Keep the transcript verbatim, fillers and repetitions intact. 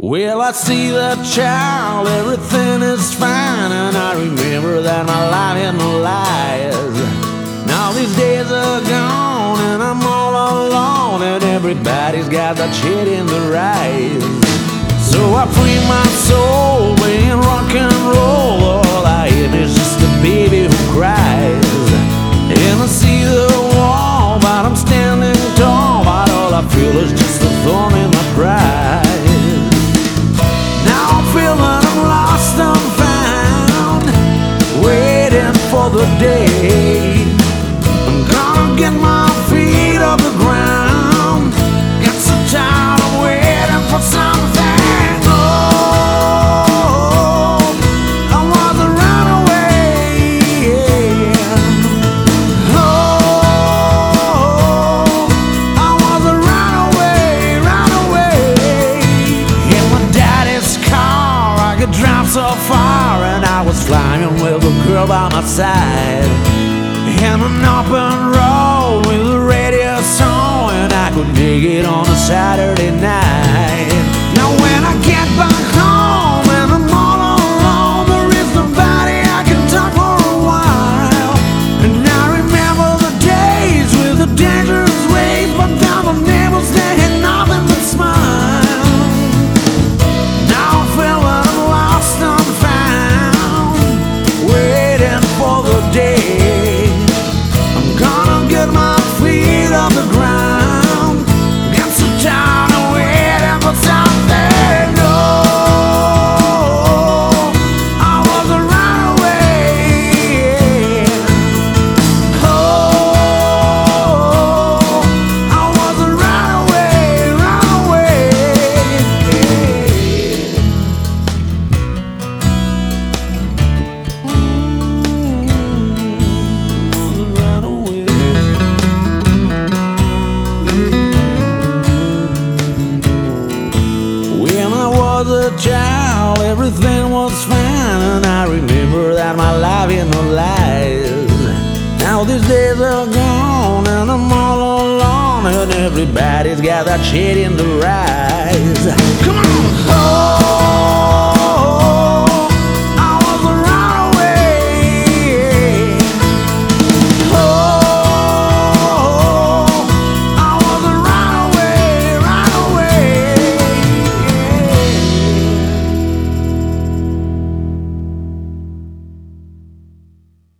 Well, I see that child, everything is fine, and I remember that my life had no lies. Now these days are gone, and I'm all alone, and everybody's got that shit in their eyes. So I free my soul, playing rock and roll. All I hear is just a baby who cries, and I see the wall, but I'm standing tall, but all I feel is just a thorn in my pride. Now I'm feeling I'm lost, I'm found, waiting for the day I'm gonna get my feet off the ground. Got so tired of waiting for something. Oh, I was a runaway, yeah. Oh, I was a runaway, runaway. In my daddy's car, I could drive so far, and I was flying with a girl by my side. And an open road with the radio song, and I could dig it on a Saturday night. Now when I get back home and I'm all alone, there is nobody I can talk for a while. And I remember the days with the dangerous ways, but now the neighbors, they had nothing but smile. Now I feel that I'm lost, I'm found, waiting for the day get my feet off the ground. Got so tired of waiting for something. No, I was a runaway. Oh, I was a runaway, runaway. Was a child, everything was fine, and I remember that my life had no lies. Now these days are gone, and I'm all alone, and everybody's got that shit in their eyes. Come on!